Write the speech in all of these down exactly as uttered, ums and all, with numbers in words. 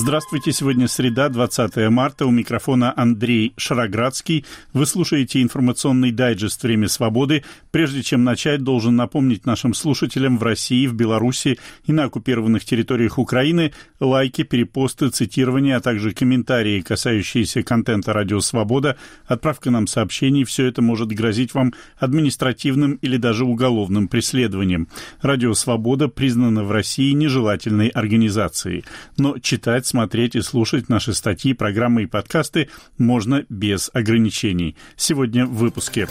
Здравствуйте, сегодня среда, двадцатое марта, у микрофона Андрей Шароградский. Вы слушаете информационный дайджест «Время свободы». Прежде чем начать, должен напомнить нашим слушателям в России, в Беларуси и на оккупированных территориях Украины лайки, перепосты, цитирования, а также комментарии, касающиеся контента «Радио Свобода», отправка нам сообщений, все это может грозить вам административным или даже уголовным преследованием. «Радио Свобода» признано в России нежелательной организацией, но читать, смотреть и слушать наши статьи, программы и подкасты можно без ограничений. Сегодня в выпуске.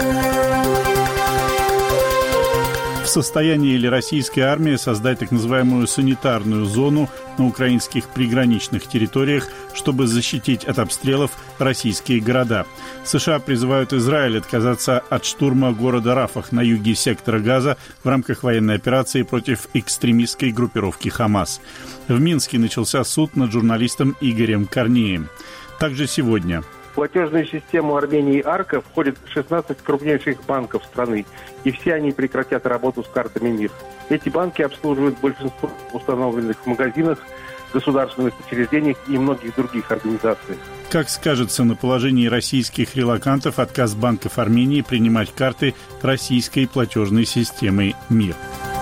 В состоянии ли российская армия создать так называемую санитарную зону на украинских приграничных территориях, чтобы защитить от обстрелов российские города? США призывают Израиль отказаться от штурма города Рафах на юге сектора Газа в рамках военной операции против экстремистской группировки «Хамас». В Минске начался суд над журналистом Игорем Корнеем. Также сегодня... В платежную систему Армении «Арка» входит шестнадцать крупнейших банков страны, и все они прекратят работу с картами МИР. Эти банки обслуживают большинство установленных в магазинах, государственных учреждениях и многих других организаций. Как скажется на положении российских релокантов отказ банков Армении принимать карты российской платежной системы МИР?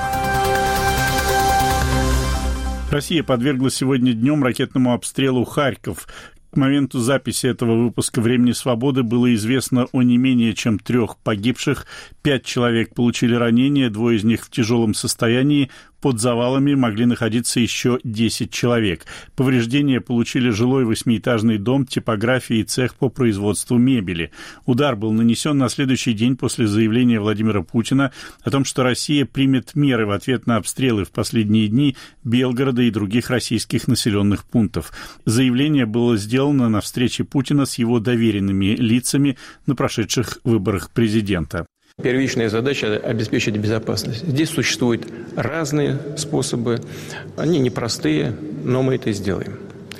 Россия подвергла сегодня днем ракетному обстрелу Харьков. К моменту записи этого выпуска «Времени свободы» было известно о не менее чем трех погибших. Пять человек получили ранения, двое из них в тяжелом состоянии. Под завалами могли находиться еще десять человек. Повреждения получили жилой восьмиэтажный дом, типография и цех по производству мебели. Удар был нанесен на следующий день после заявления Владимира Путина о том, что Россия примет меры в ответ на обстрелы в последние дни Белгорода и других российских населенных пунктов. Заявление было сделано на встрече Путина с его доверенными лицами на прошедших выборах президента. Первичная задача – обеспечить безопасность. Здесь существуют разные способы, они непростые, но мы это сделаем.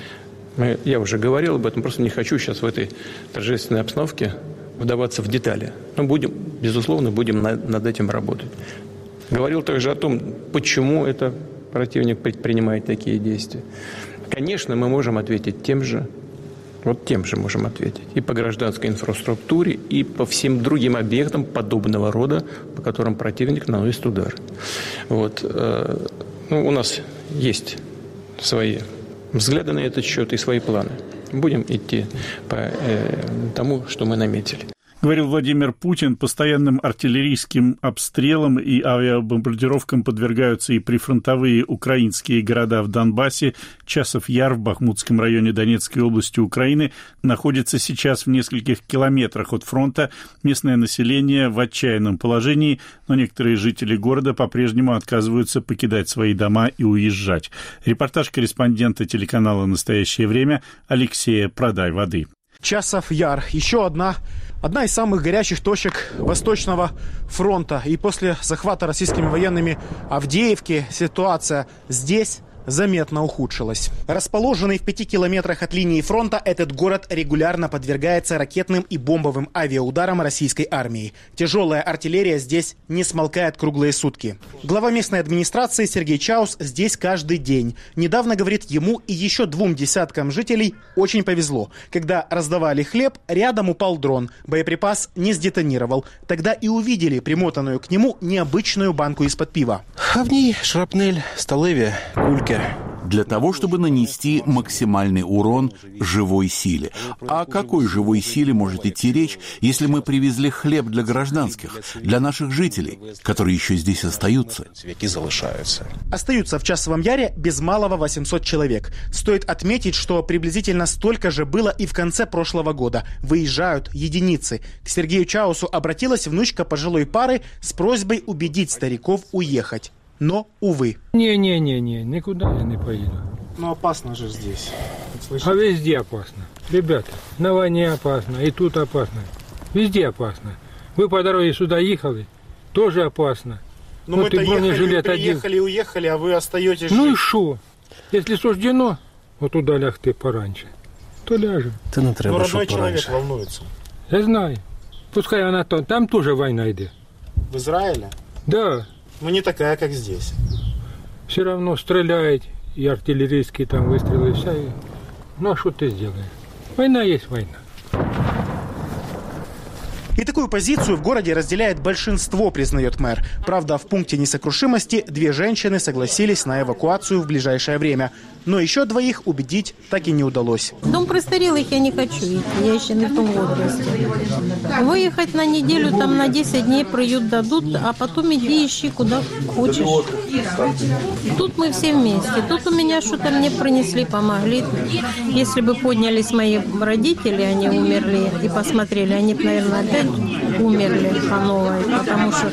Мы, я уже говорил об этом, просто не хочу сейчас в этой торжественной обстановке вдаваться в детали. Но будем, безусловно, будем на, над этим работать. Говорил также о том, почему это противник предпринимает такие действия. Конечно, мы можем ответить тем же, Вот тем же можем ответить. И по гражданской инфраструктуре, и по всем другим объектам подобного рода, по которым противник наносит удар. Вот. Ну, у нас есть свои взгляды на этот счет и свои планы. Будем идти по э, тому, что мы наметили. Говорил Владимир Путин. Постоянным артиллерийским обстрелам и авиабомбардировкам подвергаются и прифронтовые украинские города в Донбассе. Часов Яр в Бахмутском районе Донецкой области Украины находится сейчас в нескольких километрах от фронта. Местное население в отчаянном положении, но некоторые жители города по-прежнему отказываются покидать свои дома и уезжать. Репортаж корреспондента телеканала «Настоящее время» Алексея Продай-Воды. Часов Яр. Еще одна, одна из самых горячих точек Восточного фронта. И после захвата российскими военными Авдеевки ситуация здесь заметно ухудшилась. Расположенный в пяти километрах от линии фронта, этот город регулярно подвергается ракетным и бомбовым авиаударам российской армии. Тяжелая артиллерия здесь не смолкает круглые сутки. Глава местной администрации Сергей Чаус здесь каждый день. Недавно, говорит, ему и еще двум десяткам жителей очень повезло. Когда раздавали хлеб, рядом упал дрон. Боеприпас не сдетонировал. Тогда и увидели примотанную к нему необычную банку из-под пива. А в ней шрапнель, столовья, кульки. Для того, чтобы нанести максимальный урон живой силе. О какой живой силе может идти речь, если мы привезли хлеб для гражданских, для наших жителей, которые еще здесь остаются? Остаются в Часовом Яре без малого восемьсот человек. Стоит отметить, что приблизительно столько же было и в конце прошлого года. Выезжают единицы. К Сергею Чаусу обратилась внучка пожилой пары с просьбой убедить стариков уехать. Но, увы. Не-не-не, никуда я не поеду. Но опасно же здесь. Слышите? А везде опасно. Ребята, на войне опасно, и тут опасно. Везде опасно. Вы по дороге сюда ехали, тоже опасно. Но вот мы-то ехали, приехали и уехали, а вы остаетесь Ну жить. И что? Если суждено, вот туда лягти пораньше, то ляжем. Та не треба, Но родной щоб человек пораньше. волнуется. Я знаю. Пускай она там, там тоже война идет. В Израиле? Да. Но не такая, как здесь. Все равно стреляет и артиллерийские там выстрелы, и вся. Ну а что ты сделаешь? Война есть война. И такую позицию в городе разделяет большинство, признает мэр. Правда, в пункте несокрушимости две женщины согласились на эвакуацию в ближайшее время. Но еще двоих убедить так и не удалось. В дом престарелых я не хочу идти, я еще не в том возрасте. Выехать на неделю, там на десять дней приют дадут, а потом иди ищи куда хочешь. Тут мы все вместе. Тут у меня что-то мне принесли, помогли. Если бы поднялись мои родители, они умерли и посмотрели, они бы, наверное, опять умерли по новой, потому что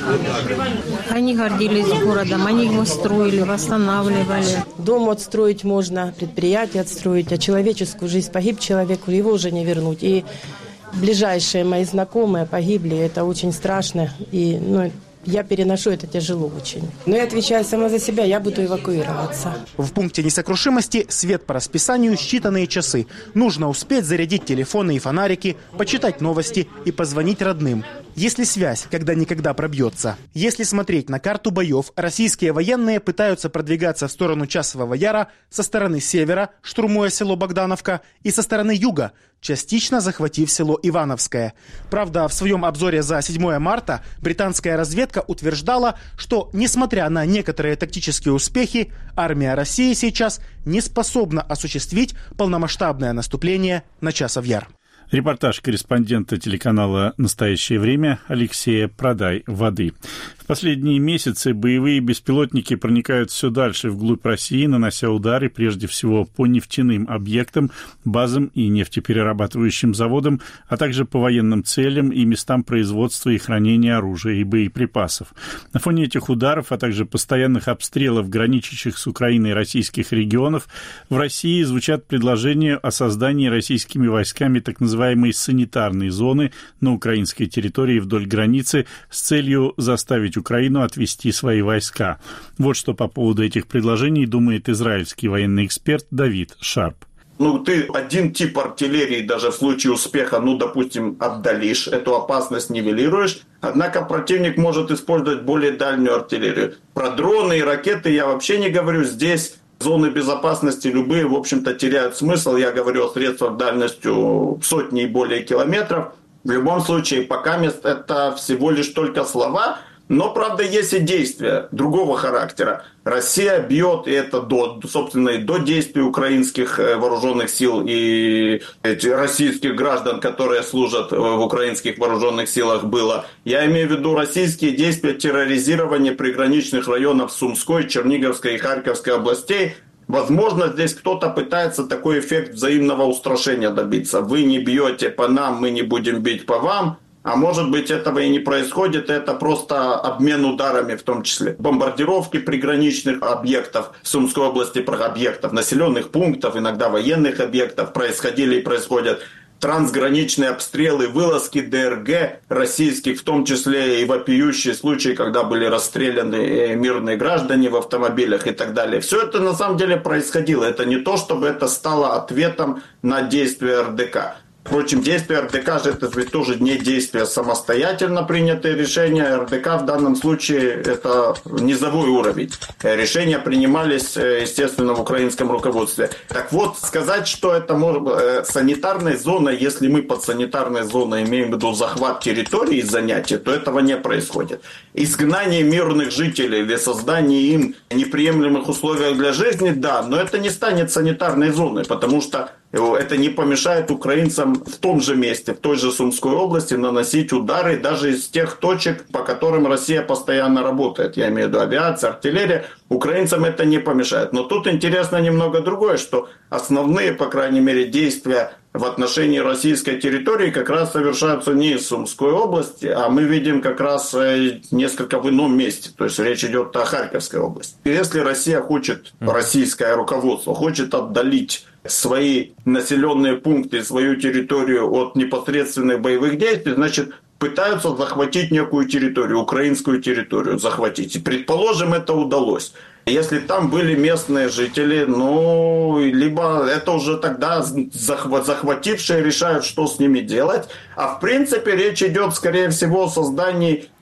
они гордились городом, они его строили, восстанавливали. Дом отстроить можно, предприятие отстроить, а человеческую жизнь погиб человек, его уже не вернуть. И ближайшие мои знакомые погибли, это очень страшно. И, ну, я переношу это тяжело очень. Но я отвечаю сама за себя, я буду эвакуироваться. В пункте несокрушимости свет по расписанию считанные часы. Нужно успеть зарядить телефоны и фонарики, почитать новости и позвонить родным. Если связь когда-никогда пробьется. Если смотреть на карту боев, российские военные пытаются продвигаться в сторону Часового Яра со стороны севера, штурмуя село Богдановка, и со стороны юга, частично захватив село Ивановское. Правда, в своем обзоре за седьмое марта британская разведка утверждала, что, несмотря на некоторые тактические успехи, армия России сейчас не способна осуществить полномасштабное наступление на Часов Яр. Репортаж корреспондента телеканала «Настоящее время» Алексея Продай-Воды. В последние месяцы боевые беспилотники проникают все дальше вглубь России, нанося удары прежде всего по нефтяным объектам, базам и нефтеперерабатывающим заводам, а также по военным целям и местам производства и хранения оружия и боеприпасов. На фоне этих ударов, а также постоянных обстрелов граничащих с Украиной российских регионов, в России звучат предложения о создании российскими войсками так называемых называемой санитарной зоны на украинской территории вдоль границы с целью заставить Украину отвести свои войска. Вот что по поводу этих предложений думает израильский военный эксперт Давид Шарп. Ну, ты один тип артиллерии даже в случае успеха, ну, допустим, отдалишь, эту опасность нивелируешь, однако противник может использовать более дальнюю артиллерию. Про дроны и ракеты я вообще не говорю, здесь зоны безопасности любые, в общем-то, теряют смысл. Я говорю о средствах дальностью сотни и более километров. В любом случае, пока это всего лишь только слова, но, правда, есть и действия другого характера. Россия бьет, и это до, собственно, и до действий украинских вооруженных сил и российских граждан, которые служат в украинских вооруженных силах, было. Я имею в виду российские действия терроризирования приграничных районов Сумской, Черниговской и Харьковской областей. Возможно, здесь кто-то пытается такой эффект взаимного устрашения добиться. Вы не бьете по нам, мы не будем бить по вам. А может быть, этого и не происходит, это просто обмен ударами, в том числе бомбардировки приграничных объектов в Сумской области, объектов, населенных пунктов, иногда военных объектов происходили и происходят. Трансграничные обстрелы, вылазки ДРГ российских, в том числе и вопиющие случаи, когда были расстреляны мирные граждане в автомобилях и так далее. Все это на самом деле происходило. Это не то, чтобы это стало ответом на действия эр дэ ка. Впрочем, действия эр дэ ка же это ведь тоже не действия самостоятельно принятые решения. эр дэ ка в данном случае это низовой уровень. Решения принимались, естественно, в украинском руководстве. Так вот, сказать, что это может санитарная зона, если мы под санитарной зоной имеем в виду захват территории и занятия, то этого не происходит. Изгнание мирных жителей или создание им неприемлемых условий для жизни, да, но это не станет санитарной зоной, потому что это не помешает украинцам в том же месте, в той же Сумской области наносить удары даже из тех точек, по которым Россия постоянно работает. Я имею в виду авиация, артиллерия. Украинцам это не помешает. Но тут интересно немного другое, что основные, по крайней мере, действия в отношении российской территории как раз совершаются не из Сумской области, а мы видим как раз несколько в ином месте. То есть речь идет о Харьковской области. Если Россия хочет, российское руководство хочет отдалить свои населенные пункты, свою территорию от непосредственных боевых действий, значит, пытаются захватить некую территорию, украинскую территорию захватить. И, предположим, это удалось. Если там были местные жители, ну, либо это уже тогда захватившие решают, что с ними делать. А в принципе речь идет, скорее всего, о создании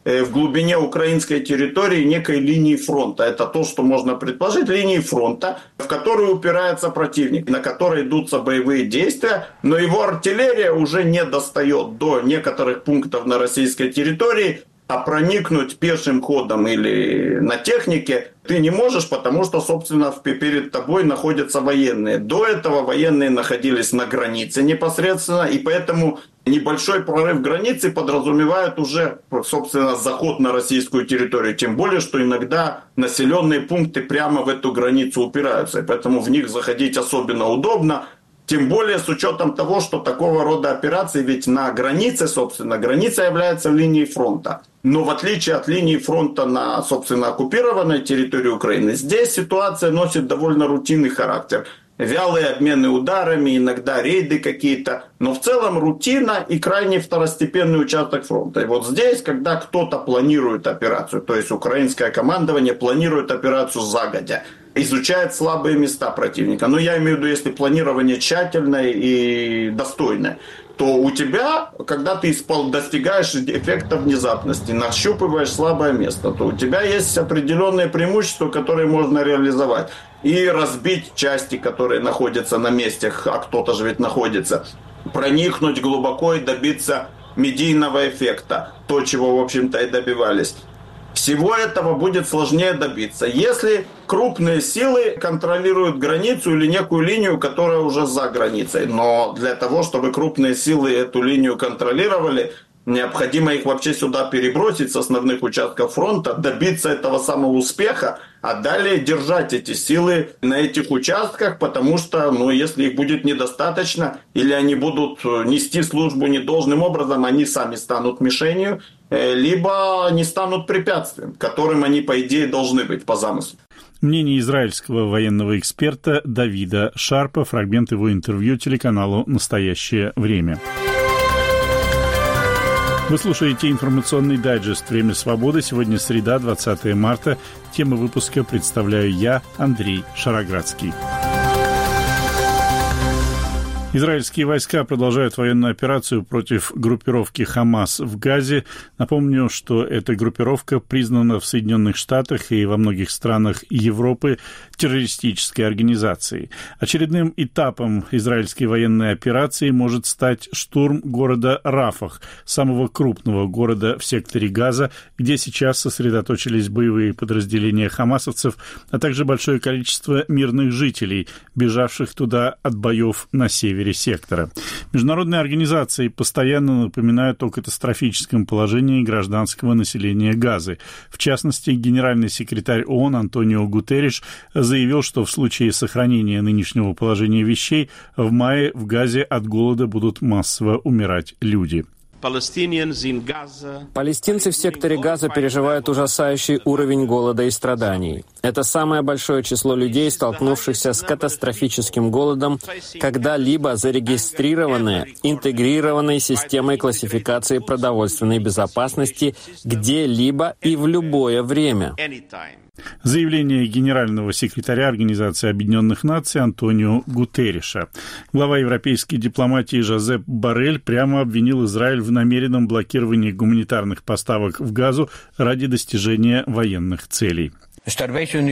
в глубине украинской территории некой линии фронта. Это то, что можно предположить, линии фронта, в которую упирается противник, на которой идутся боевые действия, но его артиллерия уже не достает до некоторых пунктов на российской территории, а проникнуть пешим ходом или на технике ты не можешь, потому что, собственно, перед тобой находятся военные. До этого военные находились на границе непосредственно, и поэтому небольшой прорыв границы подразумевает уже, собственно, заход на российскую территорию. Тем более, что иногда населенные пункты прямо в эту границу упираются, и поэтому в них заходить особенно удобно. Тем более с учетом того, что такого рода операции ведь на границе, собственно, граница является линией фронта. Но в отличие от линии фронта на, собственно, оккупированной территории Украины, здесь ситуация носит довольно рутинный характер. Вялые обмены ударами, иногда рейды какие-то, но в целом рутина и крайне второстепенный участок фронта. И вот здесь, когда кто-то планирует операцию, то есть украинское командование планирует операцию загодя, изучает слабые места противника. Но я имею в виду, если планирование тщательное и достойное, то у тебя, когда ты достигаешь эффекта внезапности, нащупываешь слабое место, то у тебя есть определенные преимущества, которые можно реализовать. И разбить части, которые находятся на месте, а кто-то же ведь находится, проникнуть глубоко и добиться медийного эффекта, то, чего, в общем-то, и добивались. Всего этого будет сложнее добиться, если крупные силы контролируют границу или некую линию, которая уже за границей. Но для того, чтобы крупные силы эту линию контролировали, необходимо их вообще сюда перебросить с основных участков фронта, добиться этого самого успеха, а далее держать эти силы на этих участках, потому что, ну, если их будет недостаточно, или они будут нести службу недолжным образом, они сами станут мишенью, либо они станут препятствием, которым они, по идее, должны быть по замыслу. Мнение израильского военного эксперта Давида Шарпа, фрагмент его интервью телеканалу «Настоящее время». Вы слушаете информационный дайджест «Время свободы». Сегодня среда, двадцатое марта. Тему выпуска представляю я, Андрей Шароградский. Израильские войска продолжают военную операцию против группировки «Хамас» в Газе. Напомню, что эта группировка признана в Соединенных Штатах и во многих странах Европы террористической организацией. Очередным этапом израильской военной операции может стать штурм города Рафах, самого крупного города в секторе Газа, где сейчас сосредоточились боевые подразделения хамасовцев, а также большое количество мирных жителей, бежавших туда от боев на севере сектора. Международные организации постоянно напоминают о катастрофическом положении гражданского населения Газы. В частности, генеральный секретарь ООН Антонио Гутерриш заявил, что в случае сохранения нынешнего положения вещей в мае в Газе от голода будут массово умирать люди. Палестинцы в секторе Газа переживают ужасающий уровень голода и страданий. Это самое большое число людей, столкнувшихся с катастрофическим голодом, когда-либо зарегистрированное интегрированной системой классификации продовольственной безопасности где-либо и в любое время. Заявление генерального секретаря Организации Объединенных Наций Антонио Гутерриша. Глава европейской дипломатии Жозеп Боррель прямо обвинил Израиль в намеренном блокировании гуманитарных поставок в Газу ради достижения военных целей. Это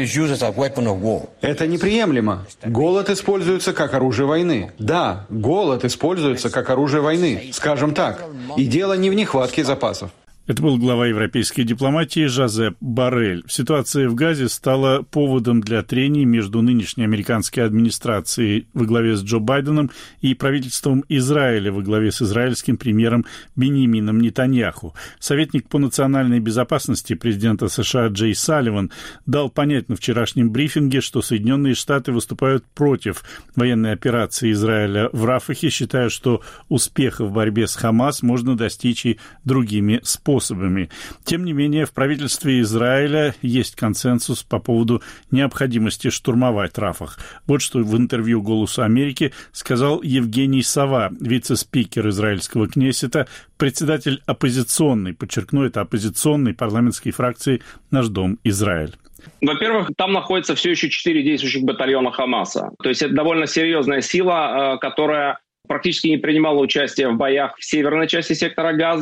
неприемлемо. Голод используется как оружие войны. Да, голод используется как оружие войны, скажем так. И дело не в нехватке запасов. Это был глава европейской дипломатии Жозеп Боррель. Ситуация в Газе стала поводом для трений между нынешней американской администрацией во главе с Джо Байденом и правительством Израиля во главе с израильским премьером Биньямином Нетаньяху. Советник по национальной безопасности президента США Джей Салливан дал понять на вчерашнем брифинге, что Соединенные Штаты выступают против военной операции Израиля в Рафахе, считая, что успеха в борьбе с Хамас можно достичь и другими способами. способами. Тем не менее, в правительстве Израиля есть консенсус по поводу необходимости штурмовать Рафах. Вот что в интервью «Голосу Америки» сказал Евгений Сова, вице-спикер израильского Кнессета, председатель оппозиционной, подчеркну, это оппозиционной парламентской фракции «Наш дом Израиль». Во-первых, там находится все еще четыре действующих батальона Хамаса. То есть это довольно серьезная сила, которая практически не принимала участие в боях в северной части сектора Газа.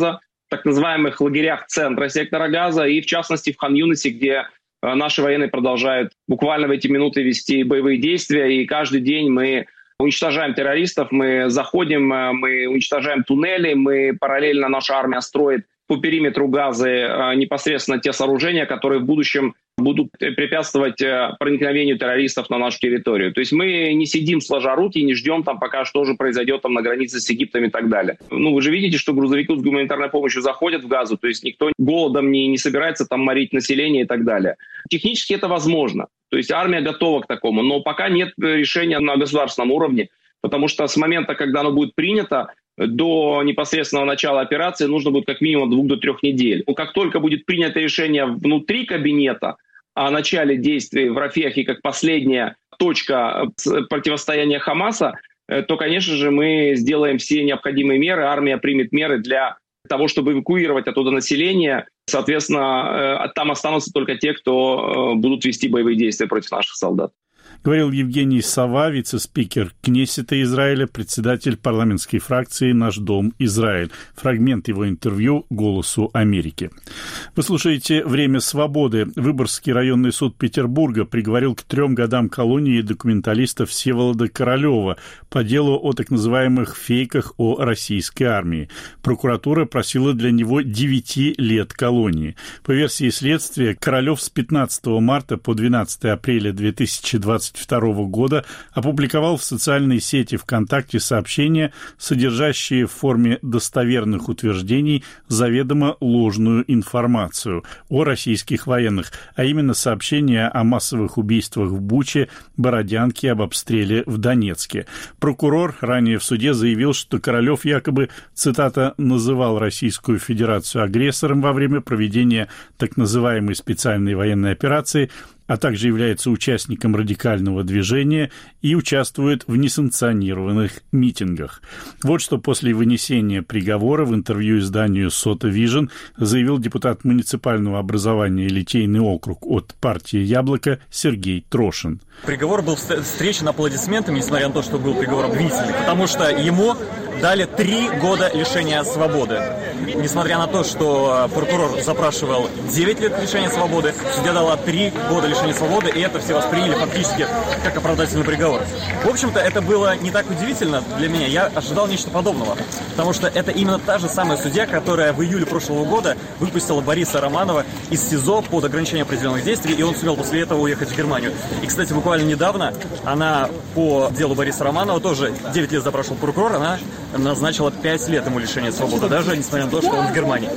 так называемых лагерях центра сектора Газа и, в частности, в Хан-Юнисе, где наши военные продолжают буквально в эти минуты вести боевые действия, и каждый день мы уничтожаем террористов, мы заходим, мы уничтожаем туннели, мы параллельно, наша армия строит по периметру Газы непосредственно те сооружения, которые в будущем будут препятствовать проникновению террористов на нашу территорию. То есть мы не сидим сложа руки и не ждем там, пока что же произойдет там на границе с Египтом и так далее. Ну, вы же видите, что грузовики с гуманитарной помощью заходят в Газу, то есть никто голодом не, не собирается там морить население и так далее. Технически это возможно. То есть армия готова к такому, но пока нет решения на государственном уровне, потому что с момента, когда оно будет принято, до непосредственного начала операции нужно будет как минимум двух до трех недель. Но как только будет принято решение внутри кабинета о начале действий в Рафехе как последняя точка противостояния Хамаса, то, конечно же, мы сделаем все необходимые меры, армия примет меры для того, чтобы эвакуировать оттуда население. Соответственно, там останутся только те, кто будут вести боевые действия против наших солдат. Говорил Евгений Сова, вице-спикер Кнессета Израиля, председатель парламентской фракции «Наш дом Израиль». Фрагмент его интервью «Голосу Америки». Вы слушаете «Время свободы». Выборгский районный суд Петербурга приговорил к трем годам колонии документалиста Всеволода Королева по делу о так называемых фейках о российской армии. Прокуратура просила для него девяти лет колонии. По версии следствия, Королев с пятнадцатого марта по двенадцатое апреля две тысячи двадцать второго года опубликовал в социальной сети ВКонтакте сообщения, содержащие в форме достоверных утверждений заведомо ложную информацию о российских военных, а именно сообщения о массовых убийствах в Буче, Бородянке и об обстреле в Донецке. Прокурор ранее в суде заявил, что Королев якобы, цитата, «называл Российскую Федерацию агрессором во время проведения так называемой специальной военной операции», а также является участником радикального движения и участвует в несанкционированных митингах. Вот что после вынесения приговора в интервью изданию «Сота Вижн» заявил депутат муниципального образования Литейный округ от партии «Яблоко» Сергей Трошин. Приговор был встречен аплодисментами, несмотря на то, что был приговор обвинительный, потому что ему дали три года лишения свободы. Несмотря на то, что прокурор запрашивал девять лет лишения свободы, судья дала три года лишения свободы, и это все восприняли фактически как оправдательный приговор. В общем-то, это было не так удивительно для меня. Я ожидал нечто подобного, потому что это именно та же самая судья, которая в июле прошлого года выпустила Бориса Романова из СИЗО под ограничение определенных действий, и он сумел после этого уехать в Германию. И, кстати, буквально недавно она по делу Бориса Романова тоже девять лет запрашивал прокурор, она назначила пять лет ему лишения свободы, даже несмотря на то, что он в Германии.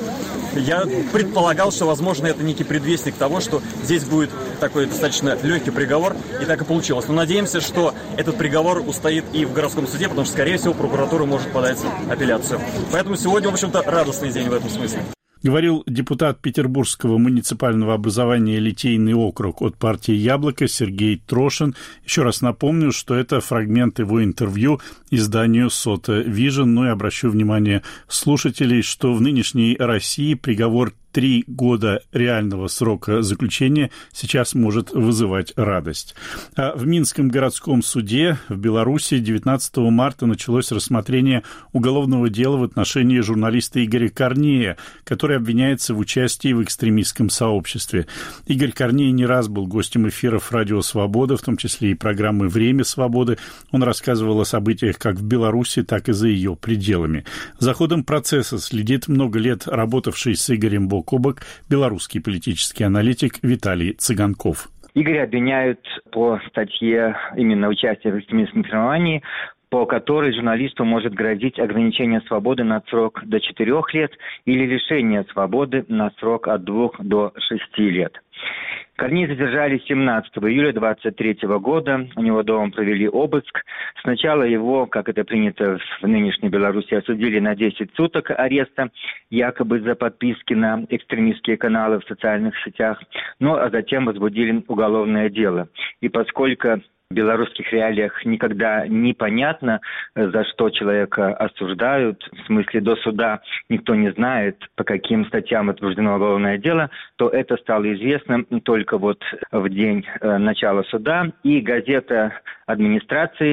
Я предполагал, что, возможно, это некий предвестник того, что здесь будет такой достаточно легкий приговор, и так и получилось. Но надеемся, что этот приговор устоит и в городском суде, потому что, скорее всего, прокуратура может подать апелляцию. Поэтому сегодня, в общем-то, радостный день в этом смысле. Говорил депутат Петербургского муниципального образования Литейный округ от партии «Яблоко» Сергей Трошин. Еще раз напомню, что это фрагмент его интервью изданию «Сота Вижн». Ну и обращу внимание слушателей, что в нынешней России приговор три года реального срока заключения сейчас может вызывать радость. А в Минском городском суде в Беларуси девятнадцатого марта началось рассмотрение уголовного дела в отношении журналиста Игоря Корнея, который обвиняется в участии в экстремистском сообществе. Игорь Корней не раз был гостем эфиров «Радио Свобода», в том числе и программы «Время свободы». Он рассказывал о событиях как в Беларуси, так и за ее пределами. За ходом процесса следит много лет работавший с Игорем бок о бок белорусский политический аналитик Виталий Цыганков. Игоря обвиняют по статье именно участия в экстремистском формировании, по которой журналисту может грозить ограничение свободы на срок до четырех лет или лишение свободы на срок от двух до шести лет. Корнея задержали семнадцатого июля двадцать третьего года. У него дома провели обыск. Сначала его, как это принято в нынешней Беларуси, осудили на десять суток ареста, якобы за подписки на экстремистские каналы в социальных сетях. Ну, а затем возбудили уголовное дело. И поскольку в белорусских реалиях никогда не понятно, за что человека осуждают, в смысле до суда никто не знает, по каким статьям возбуждено уголовное дело, то это стало известно только вот в день начала суда. И газета администрации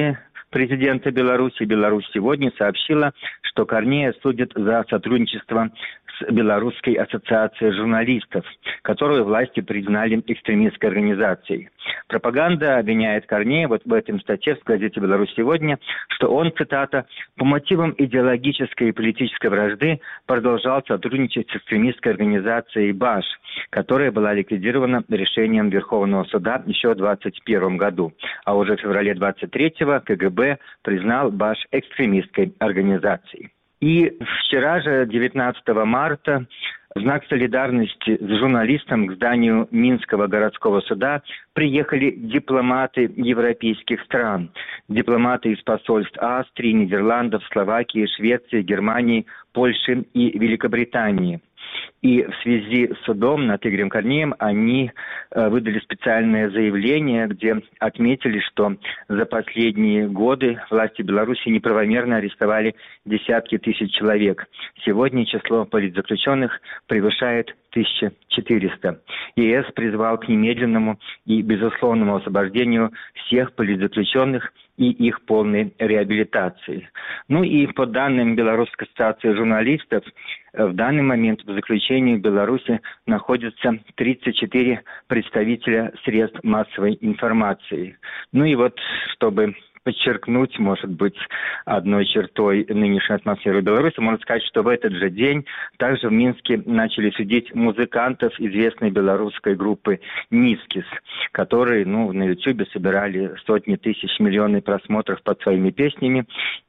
президента Беларуси. Беларусь сегодня сообщила, что Корнея судят за сотрудничество с Белорусской ассоциацией журналистов, которую власти признали экстремистской организацией. Пропаганда обвиняет Корнея вот в этом статье в газете «Беларусь сегодня», что он, цитата, «по мотивам идеологической и политической вражды продолжал сотрудничать с экстремистской организацией БАШ, которая была ликвидирована решением Верховного суда еще в двадцать первом году. А уже в феврале двадцать третьего КГБ признал БАШ экстремистской организацией». И вчера же, девятнадцатого марта, в знак солидарности с журналистом к зданию Минского городского суда приехали дипломаты европейских стран. Дипломаты из посольств Австрии, Нидерландов, Словакии, Швеции, Германии, Польши и Великобритании. И в связи с судом над Игорем Корнеем они э, выдали специальное заявление, где отметили, что за последние годы власти Беларуси неправомерно арестовали десятки тысяч человек. Сегодня число политзаключенных превышает тысяча четыреста. ЕС призвал к немедленному и безусловному освобождению всех политзаключенных и их полной реабилитации. Ну и по данным Белорусской ассоциации журналистов, в данный момент в заключении в Беларуси находятся тридцать четыре представителя средств массовой информации. Ну и вот, чтобы подчеркнуть, может быть, одной чертой нынешней атмосферы Беларуси, можно сказать, что в этот же день также в Минске начали судить музыкантов известной белорусской группы «Нискис», которые, ну, на Ютьюбе собирали сотни тысяч, миллионы просмотров под своими песнями.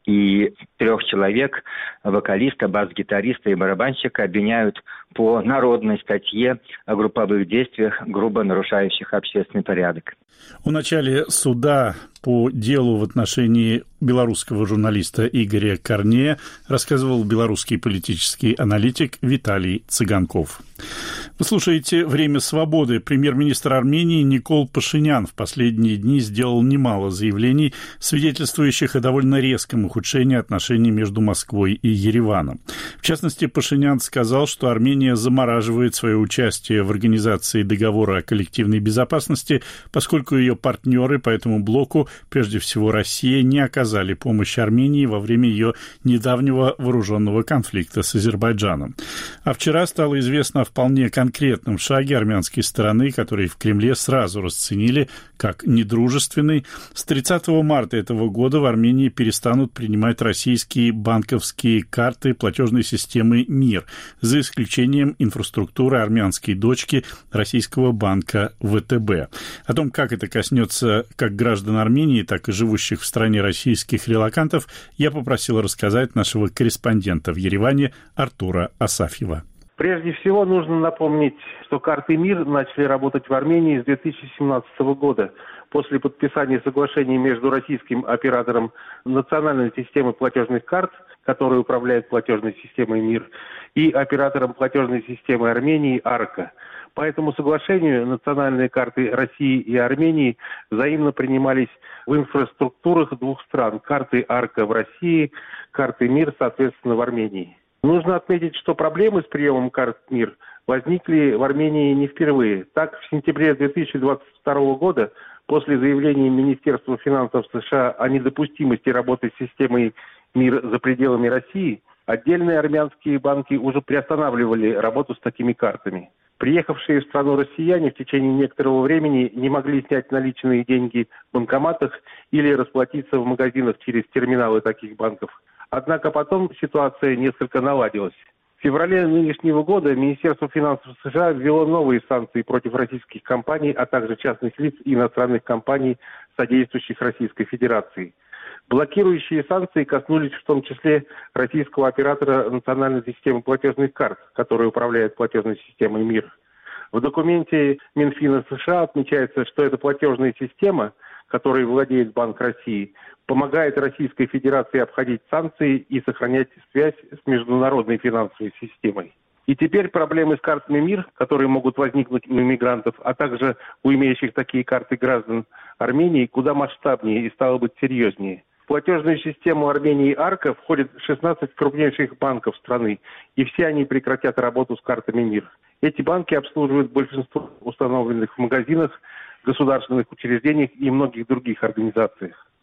И трех человек, вокалиста, бас-гитариста и барабанщика, обвиняют по народной статье о групповых действиях, грубо нарушающих общественный порядок. О начале суда по делу в отношении белорусского журналиста Игоря Корнея рассказывал белорусский политический аналитик Виталий Цыганков. Вы слушаете «Время свободы». Премьер-министр Армении Никол Пашинян в последние дни сделал немало заявлений, свидетельствующих о довольно резком ухудшении отношений между Москвой и Ереваном. В частности, Пашинян сказал, что Армения замораживает свое участие в организации договора о коллективной безопасности, поскольку ее партнеры по этому блоку, прежде всего Россия, не оказали помощь Армении во время ее недавнего вооруженного конфликта с Азербайджаном. А вчера стало известно о вполне конкретном шаге армянской стороны, который в Кремле сразу расценили как недружественный. С тридцатого марта этого года в Армении перестанут принимать российские банковские карты платежной системы МИР, за исключением инфраструктуры армянской дочки российского банка ВТБ. О том, как это коснется как граждан Армении, так и живущих в стране российских релокантов, я попросил рассказать нашего корреспондента в Ереване Артура Асафьева. Прежде всего нужно напомнить, что карты МИР начали работать в Армении с две тысячи семнадцатого года, после подписания соглашений между российским оператором национальной системы платежных карт, который управляет платежной системой МИР, и оператором платежной системы Армении Арка. По этому соглашению национальные карты России и Армении взаимно принимались в инфраструктурах двух стран. Карты Арка в России, карты МИР, соответственно, в Армении. Нужно отметить, что проблемы с приемом карт МИР возникли в Армении не впервые. Так, в сентябре две тысячи двадцать второго года, после заявления Министерства финансов США о недопустимости работы с системой МИР за пределами России, отдельные армянские банки уже приостанавливали работу с такими картами. Приехавшие в страну россияне в течение некоторого времени не могли снять наличные деньги в банкоматах или расплатиться в магазинах через терминалы таких банков. Однако потом ситуация несколько наладилась. В феврале нынешнего года Министерство финансов США ввело новые санкции против российских компаний, а также частных лиц и иностранных компаний, содействующих Российской Федерации. Блокирующие санкции коснулись в том числе российского оператора национальной системы платежных карт, который управляет платежной системой МИР. В документе Минфина США отмечается, что эта платежная система, которой владеет Банк России, помогает Российской Федерации обходить санкции и сохранять связь с международной финансовой системой. И теперь проблемы с картами МИР, которые могут возникнуть у иммигрантов, а также у имеющих такие карты граждан Армении, куда масштабнее и стало быть серьезнее. В платежную систему Армении Арка входит шестнадцать крупнейших банков страны, и все они прекратят работу с картами МИР. Эти банки обслуживают большинство установленных в магазинах, государственных учреждениях и многих других организациях.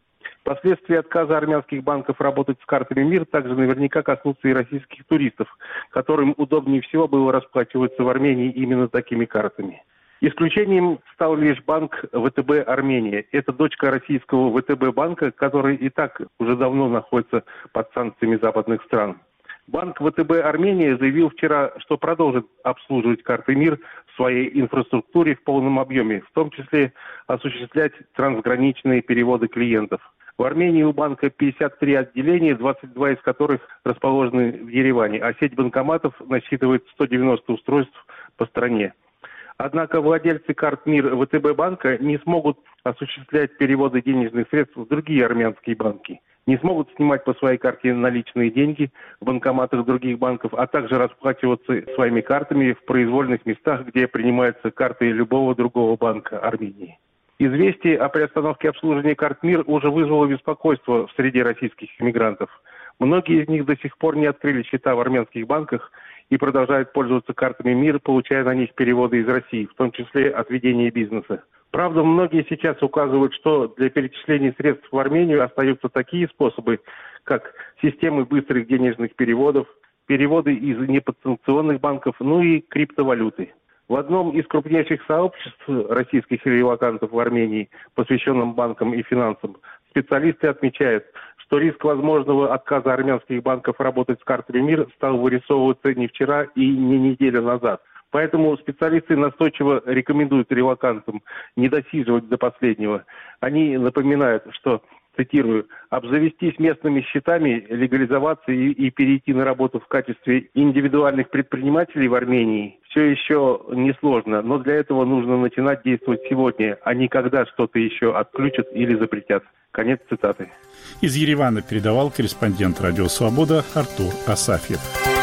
Последствия отказа армянских банков работать с картами МИР также наверняка коснутся и российских туристов, которым удобнее всего было расплачиваться в Армении именно такими картами. Исключением стал лишь банк ВТБ Армения. Это дочка российского ВТБ банка, который и так уже давно находится под санкциями западных стран. Банк ВТБ Армения заявил вчера, что продолжит обслуживать карты МИР в своей инфраструктуре в полном объеме, в том числе осуществлять трансграничные переводы клиентов. В Армении у банка пятьдесят три отделения, двадцать два из которых расположены в Ереване, а сеть банкоматов насчитывает сто девяносто устройств по стране. Однако владельцы карт МИР ВТБ банка не смогут осуществлять переводы денежных средств в другие армянские банки, не смогут снимать по своей карте наличные деньги в банкоматах других банков, а также расплачиваться своими картами в произвольных местах, где принимаются карты любого другого банка Армении. Известие о приостановке обслуживания карт МИР уже вызвало беспокойство в среде российских иммигрантов. Многие из них до сих пор не открыли счета в армянских банках и продолжают пользоваться картами МИР, получая на них переводы из России, в том числе от ведения бизнеса. Правда, многие сейчас указывают, что для перечисления средств в Армению остаются такие способы, как системы быстрых денежных переводов, переводы из неподсанкционных банков, ну и криптовалюты. В одном из крупнейших сообществ российских релокантов в Армении, посвященном банкам и финансам, специалисты отмечают, что риск возможного отказа армянских банков работать с картами МИР стал вырисовываться не вчера и не неделю назад. Поэтому специалисты настойчиво рекомендуют релокантам не досиживать до последнего. Они напоминают, что, цитирую, «обзавестись местными счетами, легализоваться и, и перейти на работу в качестве индивидуальных предпринимателей в Армении все еще несложно, но для этого нужно начинать действовать сегодня, а не когда что-то еще отключат или запретят». Конец цитаты. Из Еревана передавал корреспондент «Радио Свобода» Артур Асафьев.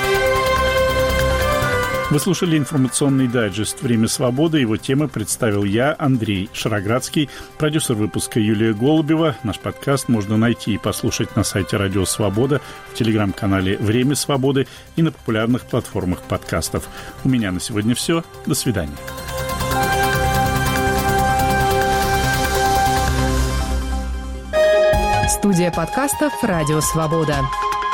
Вы слушали информационный дайджест «Время свободы». Его темы представил я, Андрей Шароградский, продюсер выпуска Юлия Голубева. Наш подкаст можно найти и послушать на сайте «Радио Свобода», в телеграм-канале «Время свободы» и на популярных платформах подкастов. У меня на сегодня все. До свидания. Студия подкастов «Радио Свобода».